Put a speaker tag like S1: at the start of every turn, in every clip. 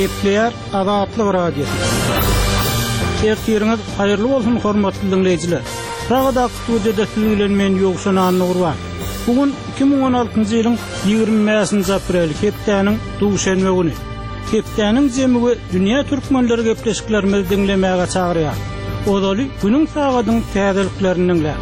S1: Kepler Azatlyk Radiosu. Tertiriňiz haýyrly bolsun hormatly dinleýijiler. Ragada studiýada süýlen men ýokşan Nurwan. Bugün 2016-njy ýylyň 20-nji aprel hepdeniň duşanma güni. Hepdeniň jemigi dünýä türkmenleri gepleşiklerimizi dinlemäge çagyrýar. Odaly günüň sagatyň täzeliklerini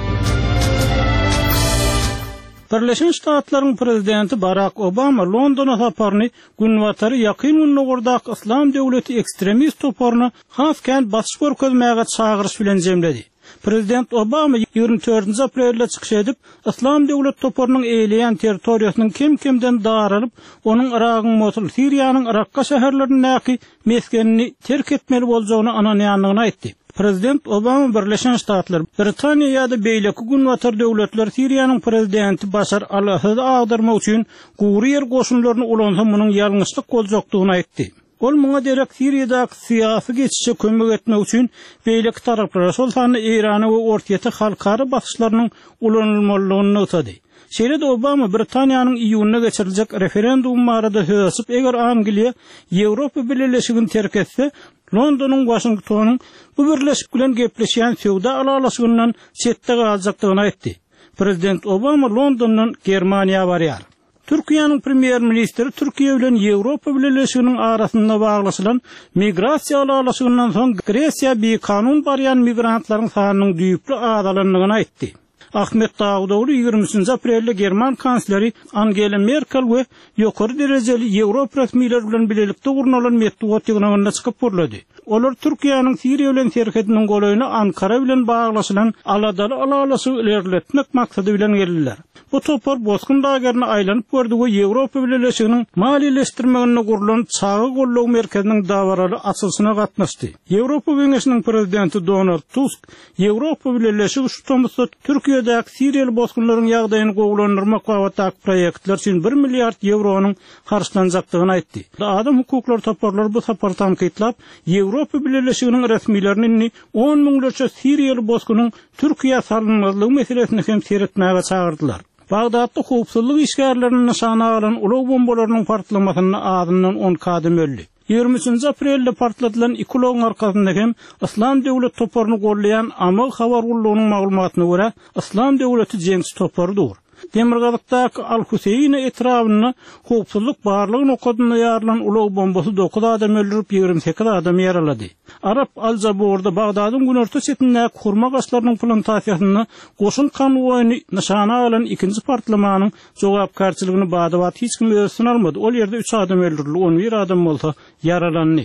S1: Birleşen Ştatlaryň prezidenti Barack Obama Londona saparyny günwatary ýakyn günlerde İslam döwleti ekstremist toparyny hasken batyş görkezmäge çagyryş bilen jemledi. Prezident Obama 24 aprelde çykyş edip İslam döwlet toparynyň eýleýän territoriýasynyň kim-kimden daralyp, onuň Iragyň Mosul, Siriýanyň Irakka şäherlerindäki meskenini terk etmeli boljagyny ananýanlygyny aýtdy. Prezident Obama Birleşen Ştatlar, Britaniýa ýa-da beýleki günwatar döwletler Siriýanyň prezidenti Başar al-Asady agdarmak üçin gowry ýer goşunlaryny ulansa munyň ýalňyşlyk boljakdygyny aýtdy. Ol muňa derek Siriýadaky syýasy geçişe kömek etmek üçin beýleki taraplara şol sany Irany we ortaýa halkara batyşlarynyň ulanylmalygyny ötedi. Şeýle Obama Britaniýanyň iýunyna geçiriljek referendum barada söz açyp, eger Angliýa Ýewropa Birleşigini terk etse, Londonyň Washingtonyň bu birleşik bilen gepleşýän söwda alalaşygyndan çetde galjakdygyny aýtdy. Prezident Obama Londondan Germaniýa barýar. Türkiýanyň premier ministri Türkiýe bilen Ýewropa Birleşiginiň arasynda baglaşylan migrasiýa alalaşygyndan soň Gresiýa bir kanun barýan migrantlaryň sanynyň düýpli azalanlygyny aýtdy. Ahmet Davutoğlu 20 aprelde German kansleri Angela Merkel ve ýokary derejeli Ýewropa resmiýetleri bilen bilelikde gurnalan metduat ýygnagynda çykyp görledi. Olar Türkiýanyň Siriýa bilen terhetiniň golaýyny Ankara bilen baglaşylan aladaly alalasy ilerletmek maksady bilen geldiler. Bu topar bozgun dagerini aýlanyp gördü we Ýewropa Birleşiginiň maliýeleşdirmegine gurulan çagy gollaw merkeziniň dawarary açylyşyna gatnaşdy. Ýewropa Geňeşiniň prezidenti Donald Tusk, Ýewropa Birleşigi şu tomda Türkiýedäki Siriýaly bozgunlaryň ýagdaýyny gowlandyrmak wagtyndaky proýektler üçin 1 milliard euronyň harçlanjakdygyny aýtdy. Adam hukuklary toparlar bu sapar tankytlap, Ýewropa Birleşiginiň resmiýetlerini 10 miňlerçe Siriýaly bozgunyň Türkiýe salynmalygy meselesini hem seretmäge çagyrdylar. Bagdatda howpsuzlyk işgärlerini nişana alan ulaw bombalarynyň partlamasyna adyndan 10 kadym öldi. 23 aprelde partlatylan iki ulawyň arkasynda hem İslam döwlet toparyny gollayan Amal habar gullugynyň maglumatyna görä İslam döwleti jeňsi toparydyr. Demirgazykdaky Al-Huseýn etrawyny howpsuzlyk barlygyny okadyna ýarlan ulaw bombasy 9 adam öldürip 28 adam ýaralady. Arab Al-Jabourda Bagdadyň günorta çetindäki hurma gaçlarynyň plantasiýasyny goşun konwoýuny nişana alan ikinji partlamanyň jogapkarçylygini badabat hiç kim öýsün almady. Ol ýerde 3 adam öldürildi, 11 adam bolsa ýaralandy.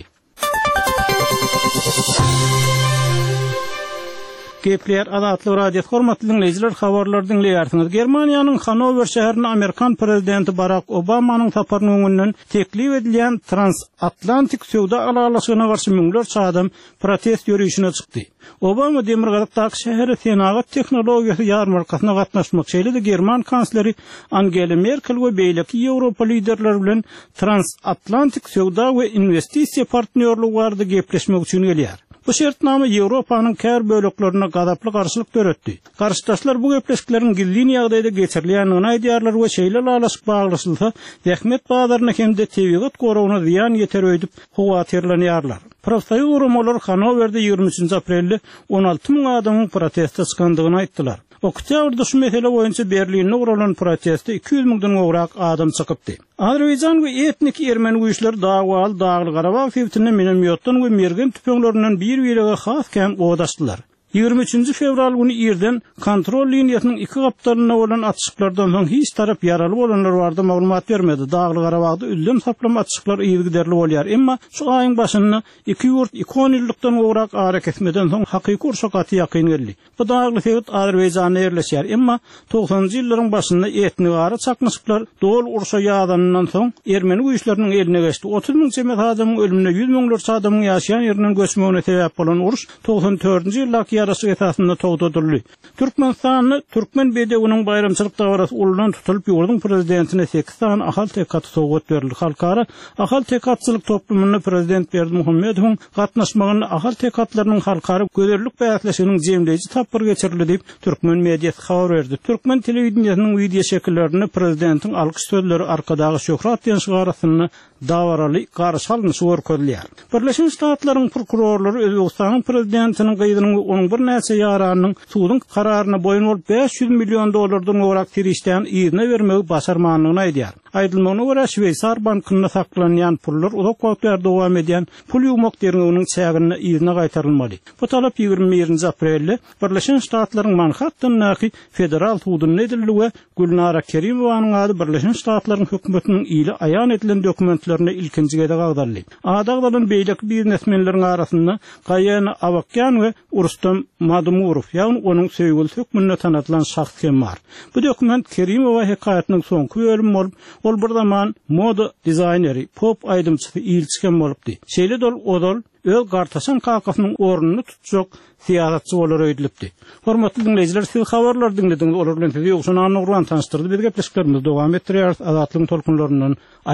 S1: Kepler Azatlyk Radiosu hormatly dinleýijiler, habarlary dinleýärsiňiz. Germaniýanyň Hanover şäherine Amerikan prezidenti Barack Obamanyň saparynyň öňünden teklip edilýän transatlantik söwda alalaşygyna garşy miňlerçe adam protest ýürüýüşine çykdy. Obama Demirgazykdaky şäher senagat tehnologiýasy ýarmarkasyna gatnaşmak şeýle German kansleri Angela Merkel we beýleki Ýewropa liderleri bilen transatlantik söwda we investisiýa partnerligi barada gepleşmek üçin gelýär. Bu şertname Ýewropanyň kär böleklerine gadaply garşylyk töretdi. Garşydaşlar bu gepleşikleriň gilliň ýagdaýda geçirilýänini aýdýarlar we şeýle alalaşyp baglaşylsa, zähmet bazaryna hemde tebigat gorawyna ziýan ýeteröýdip howatyrlanýarlar. Profsöýürler Hanoverде 23 aprelde 16 000 adamyň protestde çykandygyny aýtdylar. Oktýabrda şu mesele boýunça Berlinde guralan protestde 200 000den gowrak adam çykypdy. Azerbaýjan we etnik ermeni güýçleri Dağwal, Dağly Garabag sebitinde minomyotdan we mergen tüpeňlerinden bir ýerege has käm odaşdylar. 23 fevral günü ýerden kontrol liniýasynyň iki gapdalyna bolan atışyklardan soň hiç tarap ýaraly bolanlar barada maglumat bermedi. Dağly Garabagda üldüm saplama atışyklar ýygyderli bolýar. Emma şu aýyň başynda iki ýurt 10 ýyllıkdan gowrak ara kesmeden soň hakyky urşaky ýakyn geldi. Bu dağly sebit Azerbaýjanda ýerleşýär. Emma 90-njy ýyllaryň başynda etnik ara çakmyşyklar dol urşa ýaganyndan soň ermeni güýçleriniň eline geçdi. 30 000 çemet adamyň ölümine 100 000lerçe adamyň ýaşaýan ýerinden göçmegine sebäp bolan uruş 94-njy ýyllaky arasy esasında togdodurly. Türkmenistanyny Türkmen bedewiniň bayramçylyk dawarasy ulydan tutulup ýurdun prezidentine 8 tan ahal tekat sowgat berildi. Halkara ahal tekatçylyk toplumyny prezident Berdimuhammedowyň gatnaşmagyny ahal tekatlarynyň halkara göderlik bäýatleşiginiň jemleýici tapyr geçirildi diýip Türkmen mediýasy habar berdi. Türkmen telewizionynyň video şekillerini prezidentin alkyş sözleri arkadagy Şöhrat Ýanşyk arasyny dawaraly garşy alynşy görkezilýär. Birleşen Ştatlaryň prokurorlary Özbegistanyň prezidentiniň gyýdynyň onuň bir näçe ýaranyň suwdyň kararyna boyun bolup $500 milyon gorak tirişden ýygyna bermegi başarmanlygyny aýdýar. Aýdylmagyna görä Şweýçar bankyna saklanýan pullar uzak wagtlar dowam edýän pul ýumak deriniň çägine ýygyna gaýtarylmaly. Bu talap 21 aprelde Birleşen Ştatlaryň Manhattan'daki federal suwdynyň ediligi Gülnara Kerimowanyň ady Birleşen Ştatlaryň hökümetiniň ýyly aýan edilen dokumentlerine ilkinji gede gagdarly. Adagdalan beýleki biznesmenleriň arasynda Gaýany Awakyan we Rustam Madumurov ýa-ni onuň söýgül hökmüne tanatylan şahs kim bar. Bu dokument Kerimowa hekaýatynyň soňky bölümi bolup, ol bir zaman moda dizayneri, pop aýdymçysy ilçiken bolupdy. Şeýle dol odol öz gartaşan kakasynyň ornuny tutjak siýasatçy bolar öýdülipdi. Hormatly dinleýijiler, siz habarlar dinlediňiz, olar bilen sizi ýokşan anlygyň tanıştyrdy. Biz gepleşiklerimiz dowam etdirýär. Azatlygyň tolkunlaryndan